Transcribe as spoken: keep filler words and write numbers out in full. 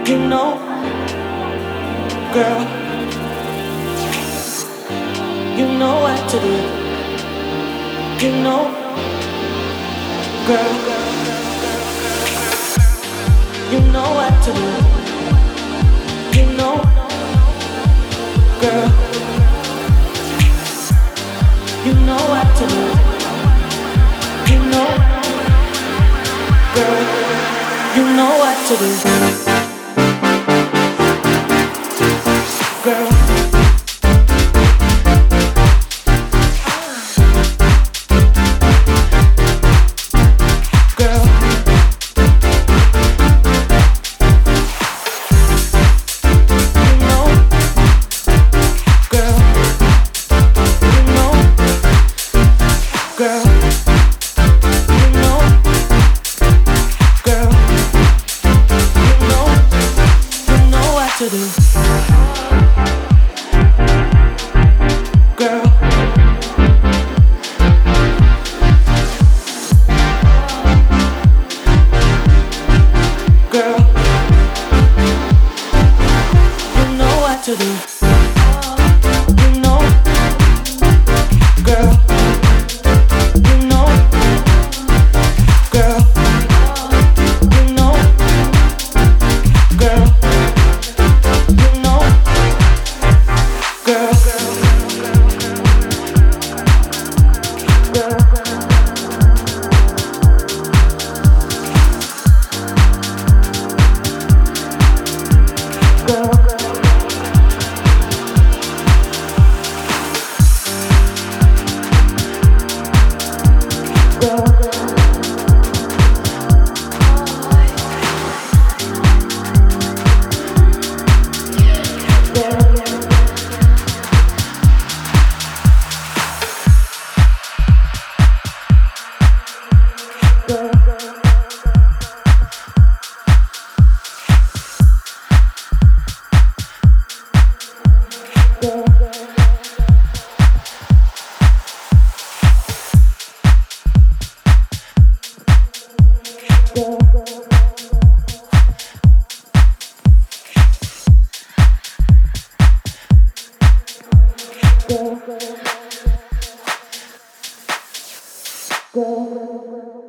You know, girl, you know what to do. You know, girl, you know what to do. You know, girl, you know what to do. You know, girl, you know what to do. Girl, girl, you know, girl, you know, girl, you know, girl, you know, you know what to do. Girl, girl, you know what to do. You know, girl, you know, girl, you know, girl, you know, girl, girl. Go.